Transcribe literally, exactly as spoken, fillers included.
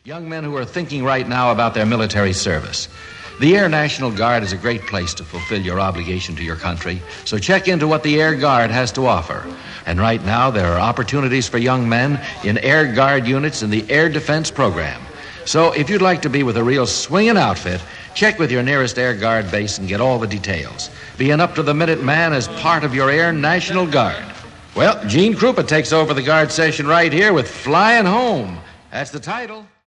Young men who are thinking right now about their military service. The Air National Guard is a great place to fulfill your obligation to your country, so check into what the Air Guard has to offer. And right now, there are opportunities for young men in Air Guard units in the Air Defense Program. So if you'd like to be with a real swinging outfit, check with your nearest Air Guard base and get all the details. Be an up-to-the-minute man as part of your Air National Guard. Well, Gene Krupa takes over the Guard session right here with Flying Home. That's the title.